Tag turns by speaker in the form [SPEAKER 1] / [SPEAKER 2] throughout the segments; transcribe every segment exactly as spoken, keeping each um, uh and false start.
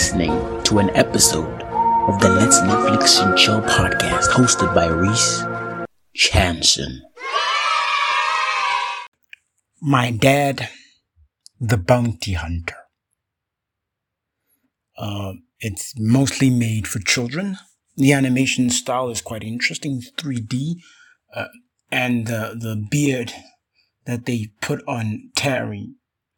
[SPEAKER 1] listening to an episode of the Let's Netflix and Chill podcast hosted by Reese Chanson.
[SPEAKER 2] My Dad, the Bounty Hunter. Uh, it's mostly made for children. The animation style is quite interesting, three D, uh, and the the beard that they put on Terry,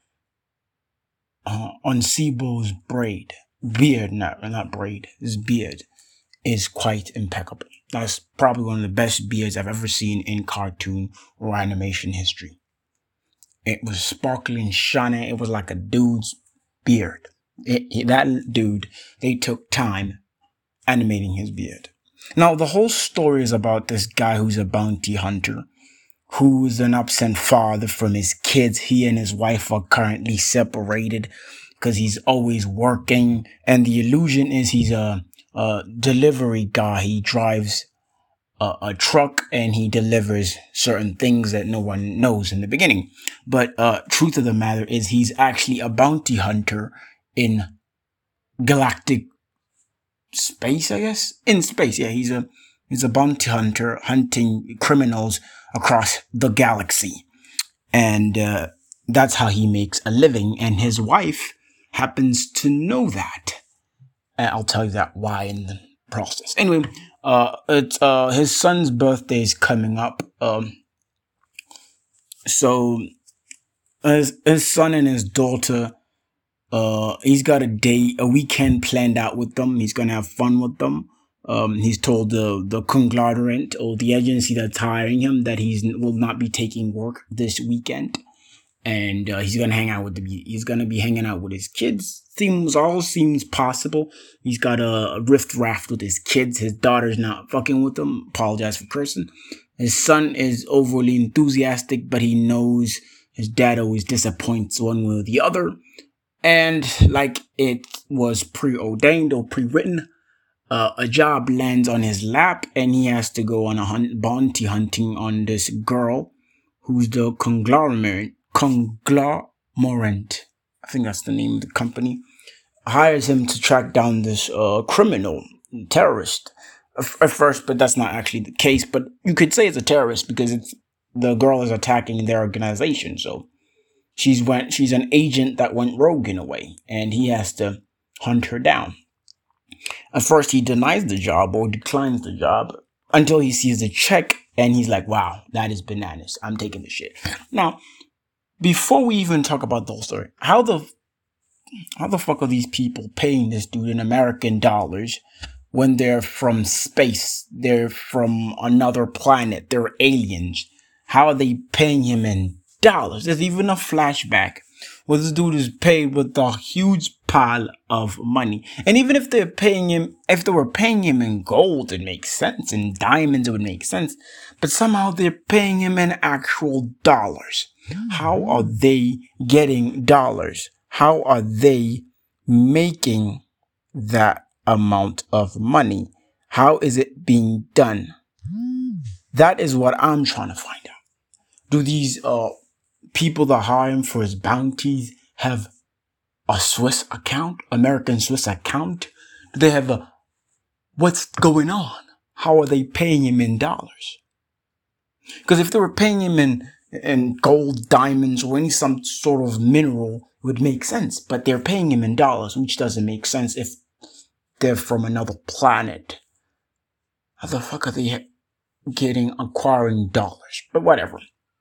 [SPEAKER 2] uh, on Sibo's braid, beard, not not braid, his beard is quite impeccable. That's probably one of the best beards I've ever seen in cartoon or animation history. It was sparkling, shiny. It was like a dude's beard. It, it, that dude, they took time animating his beard. Now, the whole story is about this guy who's a bounty hunter, who's an absent father from his kids. He and his wife are currently separated because he's always working. And the illusion is he's a, a delivery guy. He drives a, a truck and he delivers certain things that no one knows in the beginning. But uh, truth of the matter is he's actually a bounty hunter in galactic space, I guess. In space, yeah. He's a he's a bounty hunter hunting criminals across the galaxy. And uh, that's how he makes a living. And his wife happens to know that. And I'll tell you that why in the process. Anyway, uh, it's uh, his son's birthday is coming up. Um, so his, his son and his daughter, uh, he's got a day, a weekend planned out with them. He's gonna have fun with them. Um, he's told the, the conglomerate or the agency that's hiring him that he's will not be taking work this weekend. And, uh, he's gonna hang out with the, he's gonna be hanging out with his kids. Seems, all seems possible. He's got a, a rift raft with his kids. His daughter's not fucking with him. Apologize for cursing. His son is overly enthusiastic, but he knows his dad always disappoints one way or the other. And like it was preordained or pre-written, Uh, a job lands on his lap and he has to go on a hunt, bounty hunting on this girl who's the conglomerate, conglomerate, I think that's the name of the company, hires him to track down this uh, criminal, terrorist at first, but that's not actually the case. But you could say it's a terrorist because it's the girl is attacking their organization. So she's went, she's an agent that went rogue in a way, and he has to hunt her down. At first, he denies the job or declines the job until he sees the check and he's like, wow, that is bananas. I'm taking the shit. Now, before we even talk about the whole story, how the, how the fuck are these people paying this dude in American dollars when they're from space? They're from another planet. They're aliens. How are they paying him in dollars? There's even a flashback where this dude is paid with a huge pile of money. And even if they're paying him, if they were paying him in gold, it makes sense. In diamonds, it would make sense. But somehow they're paying him in actual dollars. How are they getting dollars? How are they making that amount of money? How is it being done? That is what I'm trying to find out. Do these uh people that hire him for his bounties have a Swiss account, American Swiss account? Do they have a, what's going on? How are they paying him in dollars? Because if they were paying him in, in gold, diamonds, or any some sort of mineral, it would make sense. But they're paying him in dollars, which doesn't make sense if they're from another planet. How the fuck are they getting, acquiring dollars? But whatever.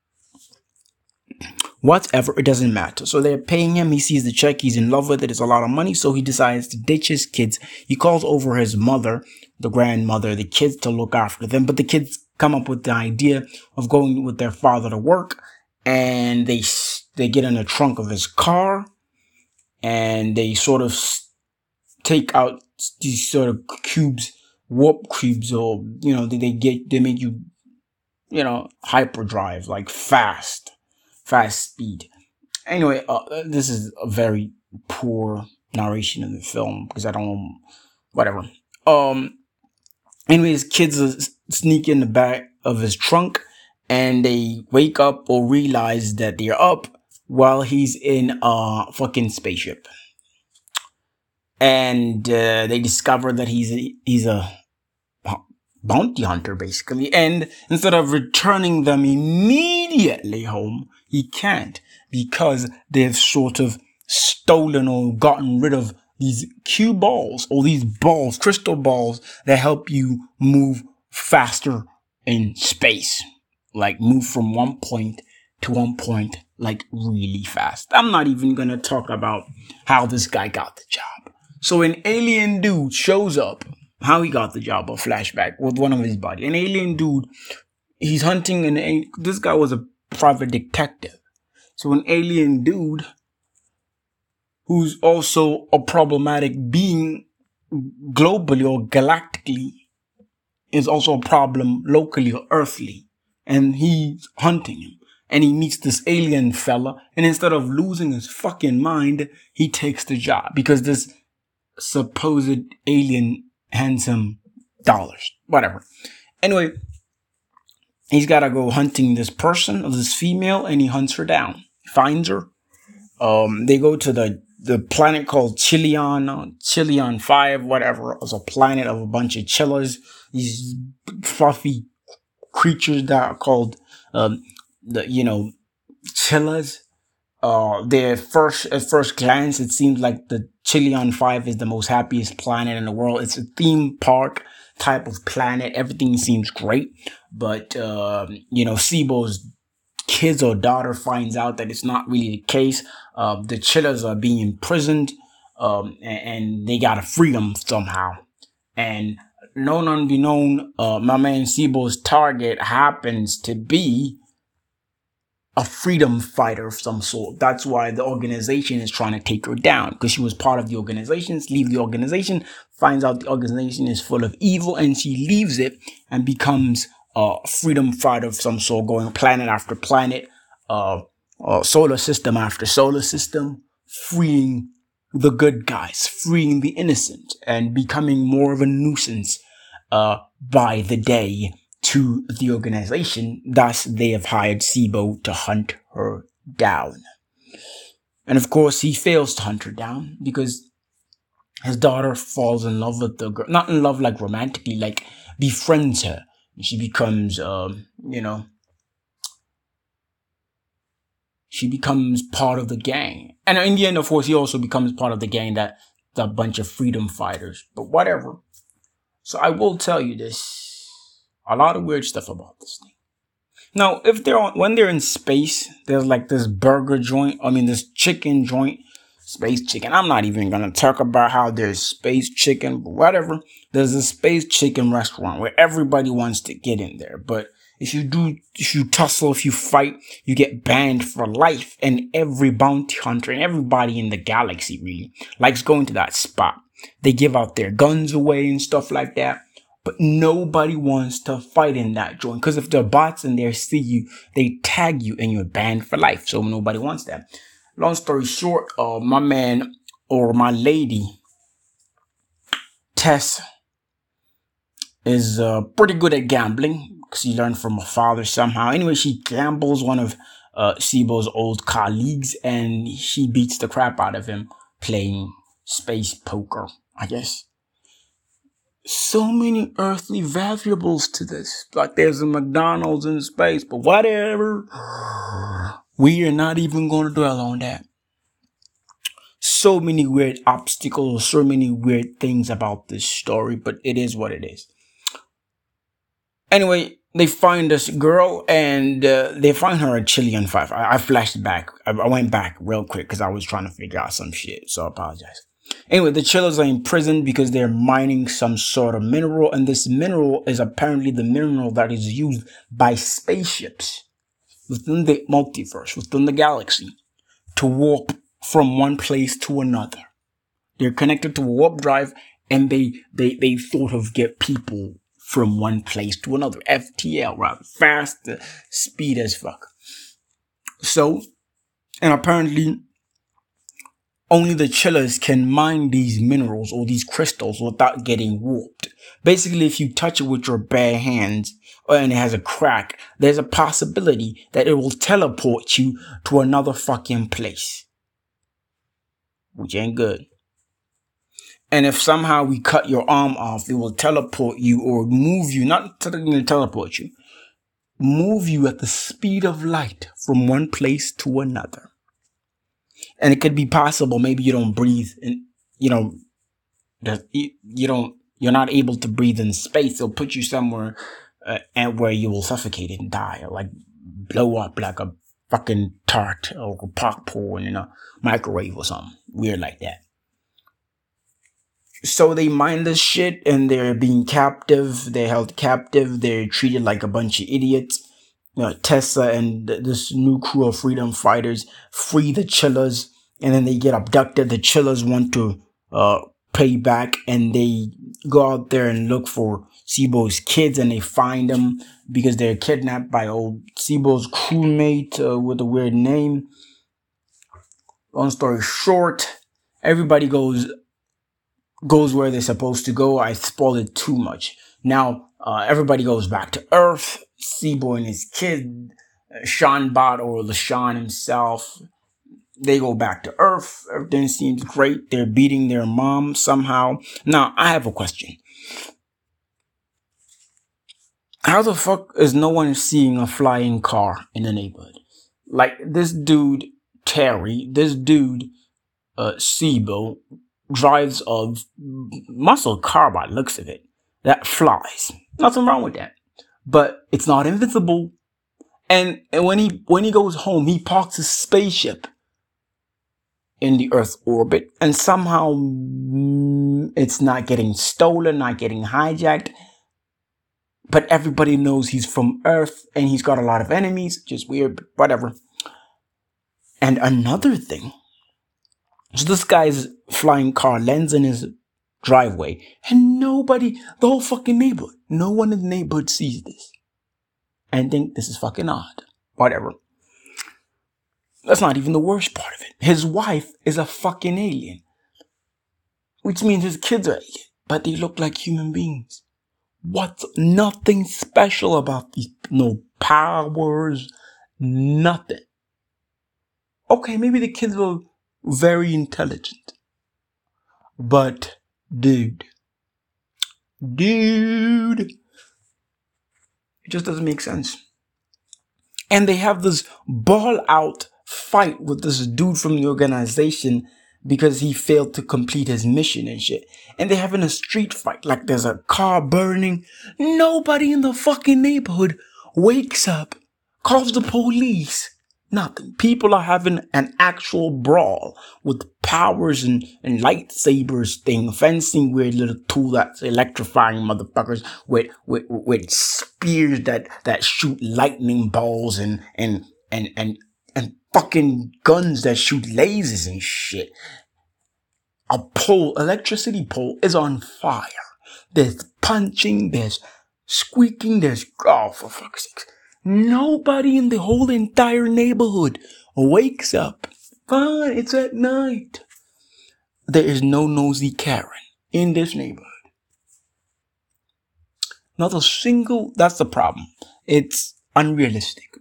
[SPEAKER 2] Whatever, it doesn't matter. So they're paying him. He sees the check. He's in love with it. It's a lot of money. So he decides to ditch his kids. He calls over his mother, the grandmother, the kids to look after them. But the kids come up with the idea of going with their father to work. And they they get in the trunk of his car. And they sort of take out these sort of cubes, warp cubes, or, you know, they, they get, they make you, you know, hyperdrive, like fast. Fast speed. Anyway, uh, this is a very poor narration of the film because I don't, whatever. Um. Anyway, his kids sneak in the back of his trunk and they wake up or realize that they're up while he's in a fucking spaceship. and uh, they discover that he's a, he's a bounty hunter, basically. And instead of returning them immediately home, he can't, because they've sort of stolen or gotten rid of these cue balls, or these balls, crystal balls that help you move faster in space. Like move from one point to one point, like really fast. I'm not even gonna talk about how this guy got the job. So an alien dude shows up, how he got the job, a flashback with one of his buddies. An alien dude, he's hunting an, this guy was a private detective. So an alien dude who's also a problematic being globally or galactically is also a problem locally or earthly. And he's hunting him. And he meets this alien fella. And instead of losing his fucking mind, he takes the job. Because this supposed alien hands him dollars. Whatever. Anyway, he's got to go hunting this person, or this female. And he hunts her down. Finds her. Um, they go to the the planet called Chilion, uh, Chilion five, whatever. It was a planet of a bunch of chillers. These fluffy creatures that are called, um, the, you know, chillers. Uh, their first, at first glance, it seems like the Chilion five is the most happiest planet in the world. It's a theme park type of planet. Everything seems great. But, uh, you know, Sibo's kids or daughter finds out that it's not really the case. Uh, the chillers are being imprisoned, um, and, and they gotta free them somehow. And known unbeknown, uh, my man Sibo's target happens to be a freedom fighter of some sort. That's why the organization is trying to take her down, because she was part of the organization. Leave the organization, finds out the organization is full of evil, and she leaves it and becomes a freedom fighter of some sort, going planet after planet, uh, uh, solar system after solar system, freeing the good guys, freeing the innocent, and becoming more of a nuisance uh, by the day to the organization. Thus, they have hired Sibo to hunt her down. And of course, he fails to hunt her down because his daughter falls in love with the girl. Not in love like romantically, like befriends her. And she becomes, um, you know, she becomes part of the gang. And in the end, of course, he also becomes part of the gang, that the bunch of freedom fighters. But whatever. So I will tell you this. A lot of weird stuff about this thing. Now, if they're on, when they're in space, there's like this burger joint. I mean, this chicken joint, space chicken. I'm not even going to talk about how there's space chicken, but whatever. There's a space chicken restaurant where everybody wants to get in there. But if you do, if you tussle, if you fight, you get banned for life. And every bounty hunter and everybody in the galaxy really likes going to that spot. They give out their guns away and stuff like that. But nobody wants to fight in that joint. Because if the bots in there see you, they tag you and you're banned for life. So nobody wants that. Long story short, uh, my man or my lady, Tess, is uh, pretty good at gambling. Because she learned from her father somehow. Anyway, she gambles one of uh, Sibo's old colleagues. And she beats the crap out of him playing space poker, I guess. So many earthly variables to this. Like there's a McDonald's in space, but whatever. We are not even going to dwell on that. So many weird obstacles, so many weird things about this story, but it is what it is. Anyway, they find this girl and uh, they find her at Chilion five. I, I flashed back. I, I went back real quick because I was trying to figure out some shit, so I apologize. Anyway, the chillers are in prison because they're mining some sort of mineral, and this mineral is apparently the mineral that is used by spaceships within the multiverse, within the galaxy, to warp from one place to another. They're connected to a warp drive, and they they they sort of get people from one place to another. F T L, right? Fast, uh, speed as fuck. So, and apparently only the chillers can mine these minerals or these crystals without getting warped. Basically, if you touch it with your bare hands and it has a crack, there's a possibility that it will teleport you to another fucking place. Which ain't good. And if somehow we cut your arm off, it will teleport you or move you, not to teleport you, move you at the speed of light from one place to another. And it could be possible, maybe you don't breathe, and you know, you don't, you're not able to breathe in space. They'll put you somewhere uh, and where you will suffocate and die, or like blow up like a fucking tart or a popcorn in a microwave or something weird like that. So they mind this shit and they're being captive. They're held captive. They're treated like a bunch of idiots. You know, Tessa and this new crew of freedom fighters free the Chillers, and then they get abducted. The Chillers want to uh, pay back, and they go out there and look for Sibo's kids, and they find them because they're kidnapped by old Sibo's crewmate uh, with a weird name. Long story short, everybody goes goes where they're supposed to go. I spoiled it too much. Now, uh, everybody goes back to Earth. Sibo and his kid, uh, Sean Bot or LaShawn himself, they go back to Earth. Everything seems great. They're beating their mom somehow. Now, I have a question. How the fuck is no one seeing a flying car in the neighborhood? Like, this dude, Terry, this dude, uh, Sibo, drives a muscle car by the looks of it that flies. Nothing wrong with that. But it's not invincible. And, and when he when he goes home, he parks his spaceship in the Earth's orbit, and somehow mm, it's not getting stolen, not getting hijacked. But everybody knows he's from Earth and he's got a lot of enemies. Just weird, but whatever. And another thing, so this guy's flying car lands in his driveway, and nobody, the whole fucking neighborhood, no one in the neighborhood sees this and think this is fucking odd. Whatever. That's not even the worst part of it. His wife is a fucking alien, which means his kids are alien, but they look like human beings. What's nothing special about these? No powers, nothing. Okay, maybe the kids were very intelligent, but dude, dude, it just doesn't make sense. And they have this ball out fight with this dude from the organization because he failed to complete his mission and shit. And they're having a street fight, like there's a car burning. Nobody in the fucking neighborhood wakes up, calls the police. Nothing. People are having an actual brawl with powers and, and lightsabers thing, fencing weird little tool that's electrifying motherfuckers with, with, with spears that, that shoot lightning balls and, and, and, and, and fucking guns that shoot lasers and shit. A pole, electricity pole is on fire. There's punching, there's squeaking, there's, oh, for fuck's sake. Nobody in the whole entire neighborhood wakes up. Fine, it's at night. There is no nosy Karen in this neighborhood. Not a single, that's the problem. It's unrealistic.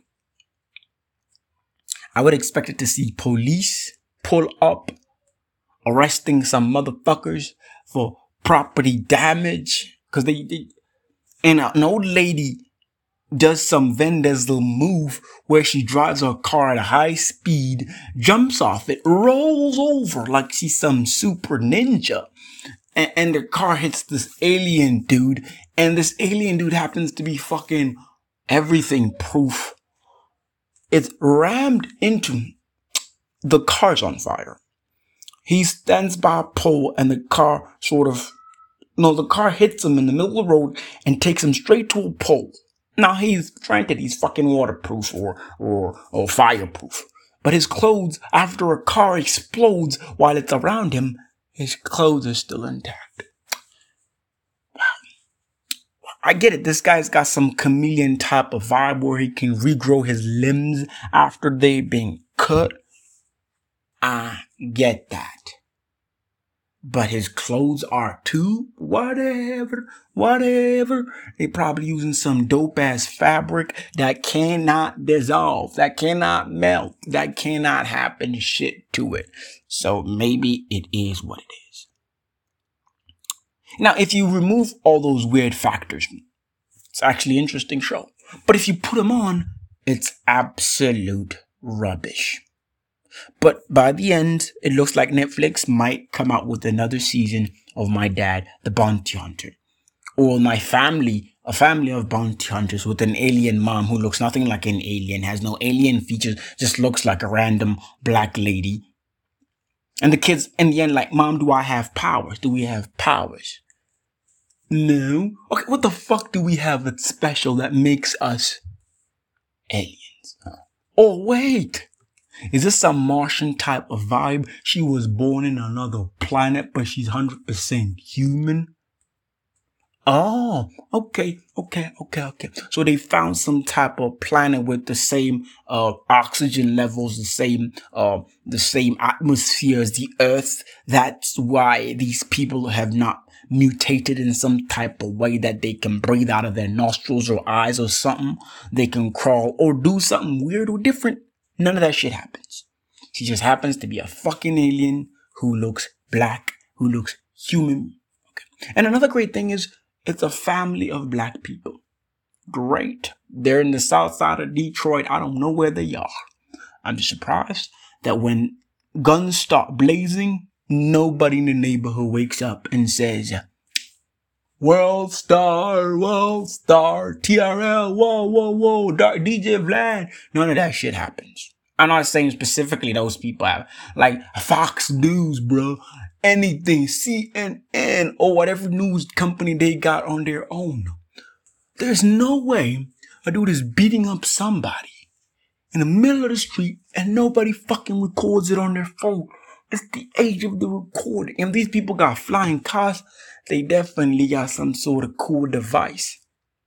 [SPEAKER 2] I would expect it to see police pull up, arresting some motherfuckers for property damage. Because they, they, and an old lady does some Vin Diesel move where she drives her car at a high speed, jumps off it, rolls over like she's some super ninja, and, and the car hits this alien dude, and this alien dude happens to be fucking everything proof. It's rammed into the car's on fire. He stands by a pole and the car sort of, no, the car hits him in the middle of the road and takes him straight to a pole. Now, he's, granted, he's fucking waterproof or, or, or fireproof. But his clothes, after a car explodes while it's around him, his clothes are still intact. Wow. I get it. This guy's got some chameleon type of vibe where he can regrow his limbs after they've been cut. I get that. But his clothes are too, whatever, whatever. They probably using some dope ass fabric that cannot dissolve, that cannot melt, that cannot happen shit to it. So maybe it is what it is. Now, if you remove all those weird factors, it's actually an interesting show. But if you put them on, it's absolute rubbish. But by the end, it looks like Netflix might come out with another season of My Dad, the Bounty Hunter. Or My Family, a family of bounty hunters with an alien mom who looks nothing like an alien, has no alien features, just looks like a random black lady. And the kids in the end like, Mom, do I have powers? Do we have powers? No. Okay, what the fuck do we have that's special that makes us aliens? Oh, wait. Is this some Martian type of vibe? She was born in another planet, but she's one hundred percent human? Oh, okay, okay, okay, okay. So they found some type of planet with the same uh, oxygen levels, the same uh, the same atmosphere as the Earth. That's why these people have not mutated in some type of way that they can breathe out of their nostrils or eyes or something. They can crawl or do something weird or different. None of that shit happens. She just happens to be a fucking alien who looks black, who looks human. Okay. And another great thing is, it's a family of black people. Great. They're in the south side of Detroit. I don't know where they are. I'm just surprised that when guns start blazing, nobody in the neighborhood wakes up and says, World Star, World Star, T R L, whoa, whoa, whoa, Dark D J Vlad. None of that shit happens. I'm not saying specifically those people have, like Fox News, bro. Anything, C N N or whatever news company they got on their own. There's no way a dude is beating up somebody in the middle of the street and nobody fucking records it on their phone. It's the age of the recording. And these people got flying cars. They definitely got some sort of cool device.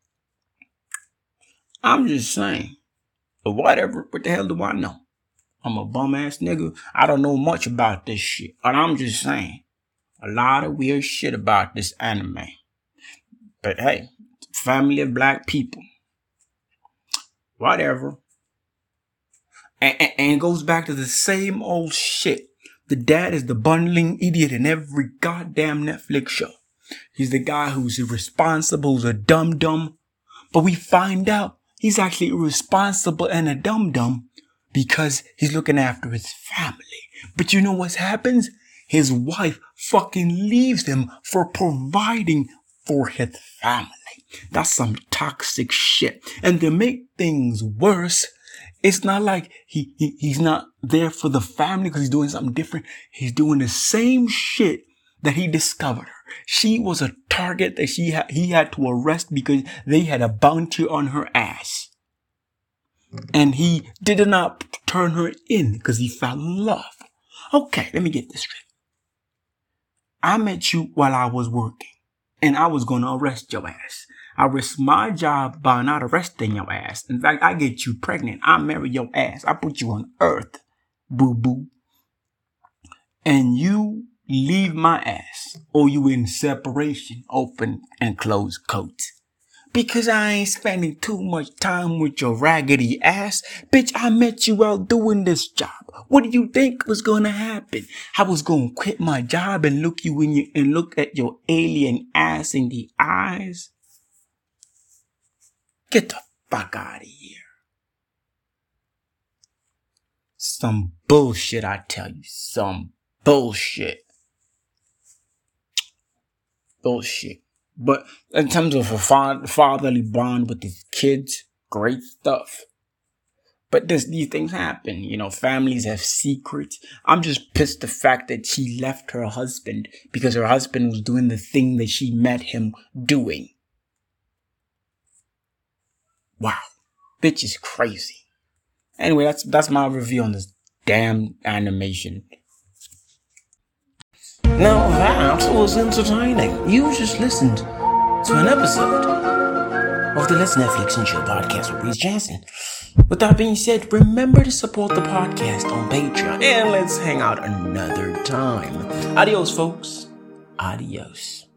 [SPEAKER 2] I'm just saying. But whatever, what the hell do I know? I'm a bum ass nigga. I don't know much about this shit. But I'm just saying. A lot of weird shit about this anime. But hey, family of black people. Whatever. And, and, and it goes back to the same old shit. The dad is the bundling idiot in every goddamn Netflix show. He's the guy who's irresponsible, who's a dum-dum. But we find out he's actually irresponsible and a dum-dum because he's looking after his family. But you know what happens? His wife fucking leaves him for providing for his family. That's some toxic shit. And to make things worse, it's not like he, he he's not there for the family because he's doing something different. He's doing the same shit that he discovered her. She was a target that she ha- he had to arrest because they had a bounty on her ass. And he did not turn her in because he fell in love. Okay, let me get this straight. I met you while I was working and I was going to arrest your ass. I risk my job by not arresting your ass. In fact, I get you pregnant. I marry your ass. I put you on earth, boo-boo. And you leave my ass, or you in separation, open and closed coats. Because I ain't spending too much time with your raggedy ass. Bitch, I met you while doing this job. What do you think was gonna happen? I was gonna quit my job and look you in your, and look at your alien ass in the eyes? Get the fuck out of here. Some bullshit, I tell you. Some bullshit. Bullshit. But in terms of a fa- fatherly bond with his kids, great stuff. But this, these things happen. You know, families have secrets. I'm just pissed the fact that she left her husband because her husband was doing the thing that she met him doing. Wow. Bitch is crazy. Anyway, that's that's my review on this damn animation.
[SPEAKER 1] Now that was entertaining. You just listened to an episode of the Let's Netflix and Chill podcast with Reese Jansen. With that being said, remember to support the podcast on Patreon and let's hang out another time. Adios, folks. Adios.